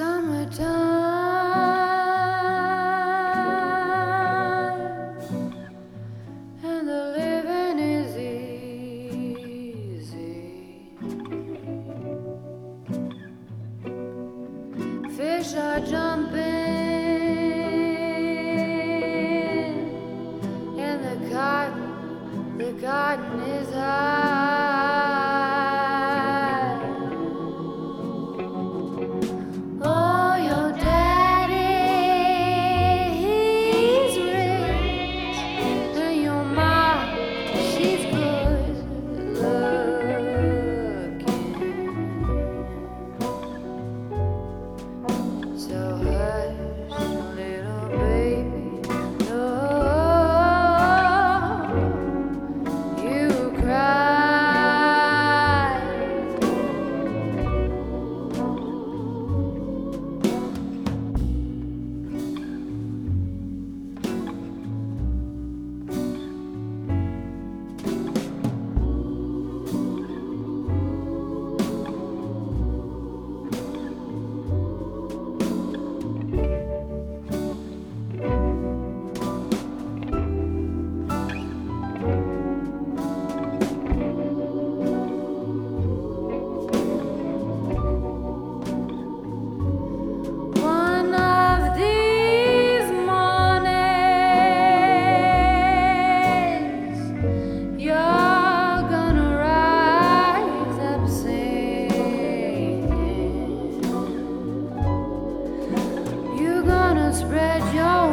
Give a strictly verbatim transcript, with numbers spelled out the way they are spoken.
Summertime and the living is easy. Fish are jumping and the cotton, the cotton is high. So hush, little baby, no, you cry. One of these mornings, you're gonna rise up singing. You're gonna spread your